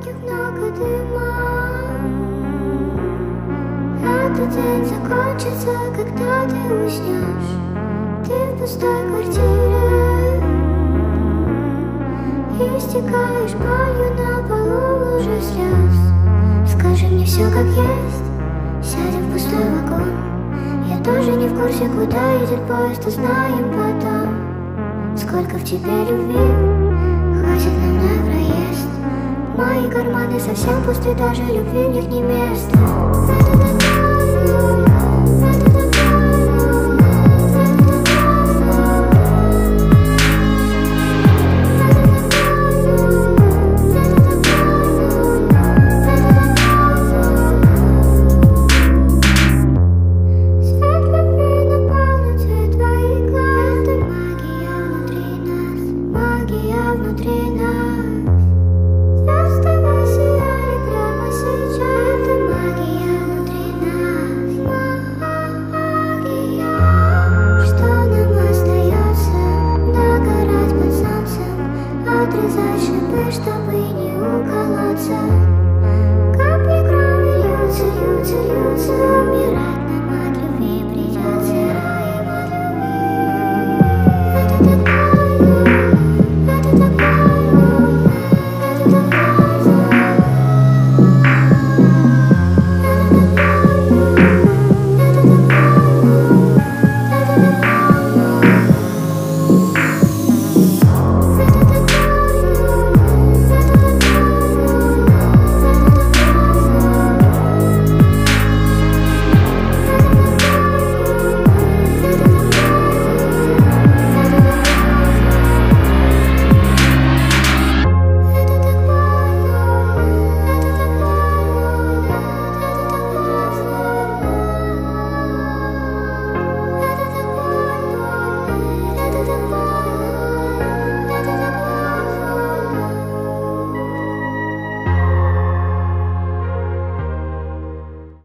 легких много дыма. Этот день закончится, когда ты уснешь. Ты в пустой квартире и истекаешь болью на полу лужи слез. Скажи мне все как есть, сядем в пустой вагон. Я тоже не в курсе, куда едет поезд, узнаем потом. Сколько в тебе любви, хватит нам на проезд. Мои карманы совсем пусты, даже любви в них не место. Внутри нас звезды воссияли прямо сейчас. Это магия внутри нас, магия. Что нам остается? Догорать под солнцем, отрезать шипы, чтобы не уколоться. Капли крови льются, льются, льются, умирать.